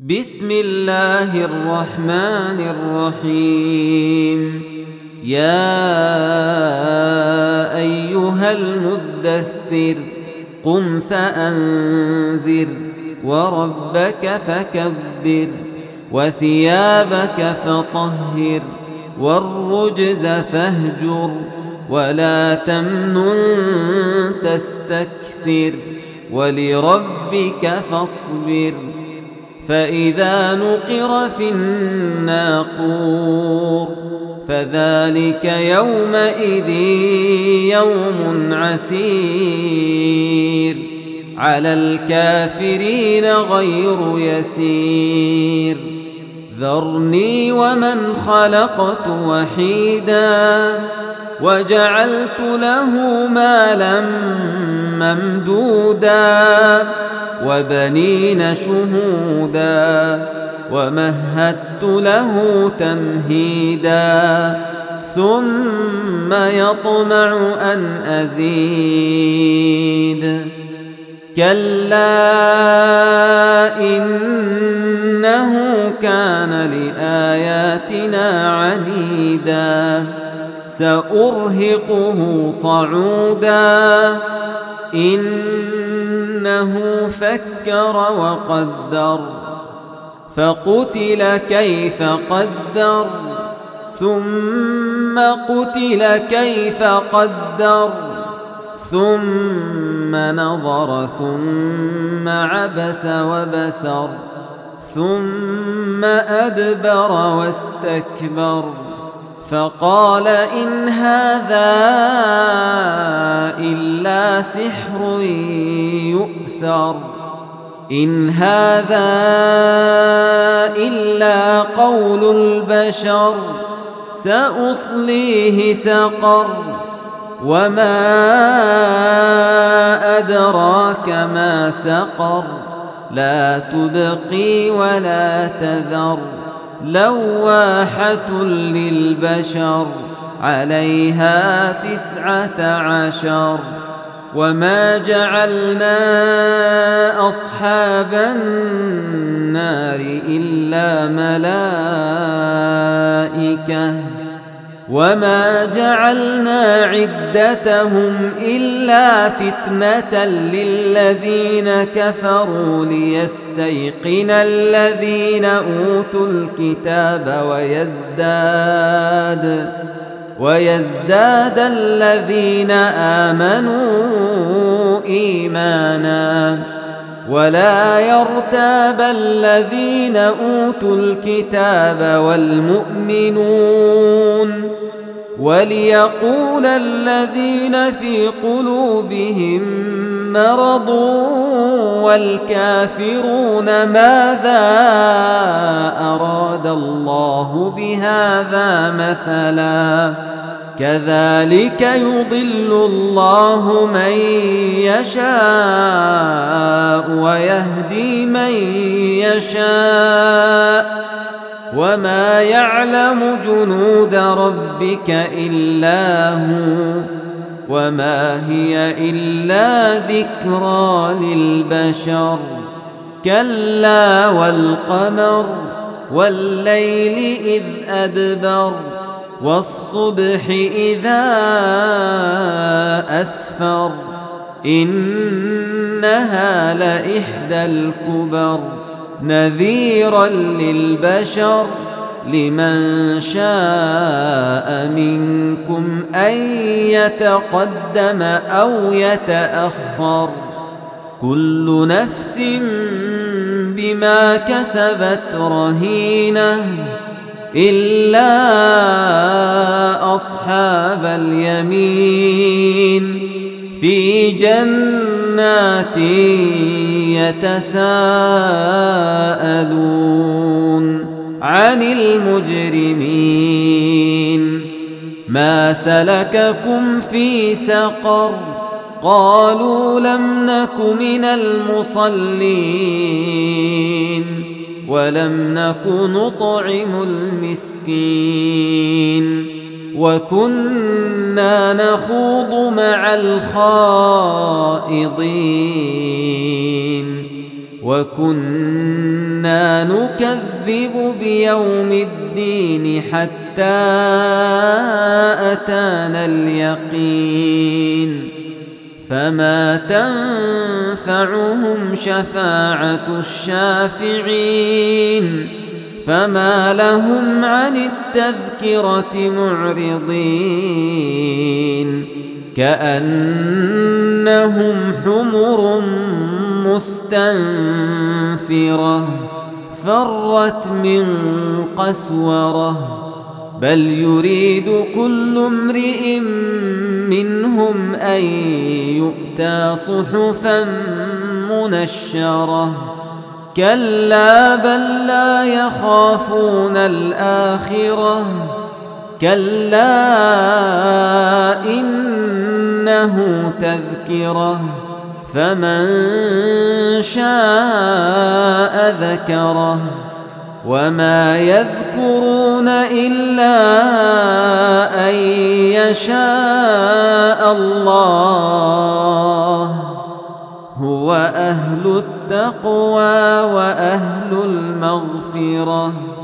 بسم الله الرحمن الرحيم. يا أيها المدثر قم فأنذر وربك فكبر وثيابك فطهر والرجز فاهجر ولا تمنن تستكثر ولربك فاصبر. فإذا نقر في الناقور فذلك يومئذ يوم عسير على الكافرين غير يسير. ذرني ومن خلقت وحيدا وجعلت له مالا ممدودا وبنين شهودا ومهدت له تمهيدا ثم يطمع أن أزيد. كلا إنه كان لآياتنا عنيدا سأرهقه صعودا. إنه فكر وقدر فقتل كيف قدر ثم قتل كيف قدر ثم نظر ثم عبس وبسر ثم أدبر واستكبر فقال إن هذا إلا سحر يؤثر. إن هذا إلا قول البشر سأصليه سقر وما أدراك ما سقر لا تبقي ولا تذر لواحة للبشر عليها 19. وما جعلنا أصحاب النار إلا ملائكة وما جعلنا عدتهم إلا فتنة للذين كفروا ليستيقن الذين أوتوا الكتاب ويزداد الذين آمنوا إيمانا ولا يرتاب الذين أوتوا الكتاب والمؤمنون وليقول الذين في قلوبهم مرض والكافرون ماذا أراد الله بهذا مثلا. كذلك يضل الله من يشاء ويهدي من يشاء وما يعلم جنود ربك إلا هو وما هي إلا ذكرى للبشر. كلا والقمر والليل إذ أدبر والصبح إذا أسفر إنها لإحدى الكبر نذيرا للبشر لمن شاء منكم أن يتقدم أو يتأخر. كل نفس بما كسبت رهينة إلا أصحاب اليمين في جنات يتساءلون عن المجرمين ما سلككم في سقر قالوا لم نك من المصلين ولم نك نطعم المسكين وكنا نخوض مع الخائضين وكنا كنا نكذب بيوم الدين حتى أتانا اليقين فما تنفعهم شفاعة الشافعين فما لهم عن التذكرة معرضين كأنهم حمر مستنفرة فرت من قسورة بل يريد كل امرئ منهم أن يؤتى صحفا منشرة كلا بل لا يخافون الآخرة كلا إنه تذكرة فمن شاء ذكره وما يذكرون إلا أن يشاء الله هو أهل التقوى وأهل المغفرة